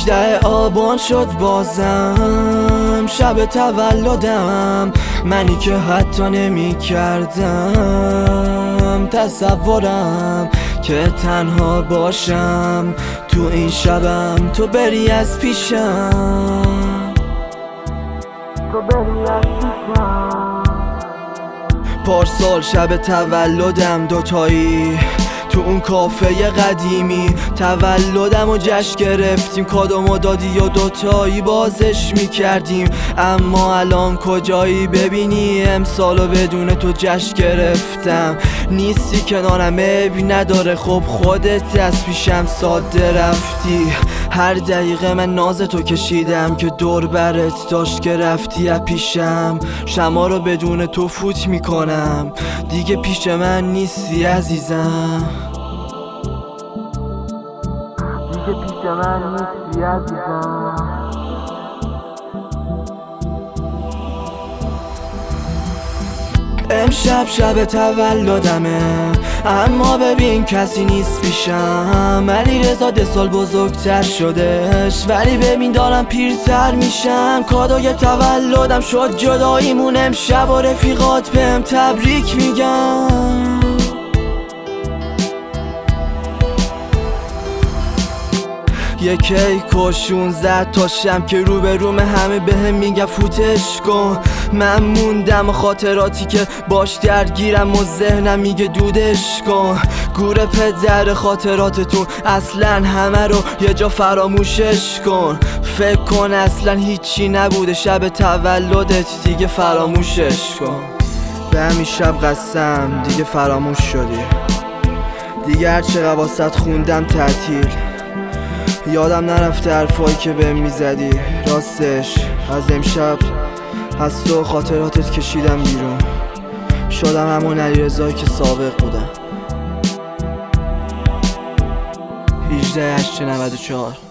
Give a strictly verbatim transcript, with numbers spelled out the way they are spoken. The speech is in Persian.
هجده آبان شد بازم شب تولدم، منی که حتی نمی کردم تصورم که تنها باشم تو این شبم، تو بری از پیشم، تو بری از پیشم. پارسال شب تولدم دوتایی تو اون کافه قدیمی تولدم و جشن گرفتیم، کادومو دادی و دوتایی بازش میکردیم. اما الان کجایی؟ ببینی امسالو بدون تو جشن گرفتم، نیستی کنارم عیبی نداره، خب خودت از پیشم ساده رفتی. هر دقیقه من ناز تو کشیدم که دور برت داشت که رفتی از پیشم، شما رو بدون تو فوت میکنم، دیگه پیش من نیستی عزیزم، دیگه پیش من نیستی عزیزم. امشب شب تولدمه اما ببین کسی نیست پیشم، علیرضا ده سال بزرگتر شدش ولی ببین دارم پیرتر میشم. کادوی تولدم شد جداییمون امشب و رفیقات بهم تبریک میگم. یه کیک و شونزده تاشم که رو به روم همه بهم میگه فوتش کن. من موندم خاطراتی که باش درگیرم و ذهنم میگه دودش کن. گور پدر خاطراتتون اصلا همه رو یه جا فراموشش کن. فکر کن اصلا هیچی نبوده شب تولدت، دیگه فراموشش کن. به همین شب قسم دیگه فراموش شدی، دیگه هرچه واسط خوندم تعطیل، یادم نرفته حرفایی که بهم میزدی. راستش از امشب از تو خاطراتت کشیدم بیرون، شدم همون علیرضایی که سابق بودم. هجده هشت نود و چهار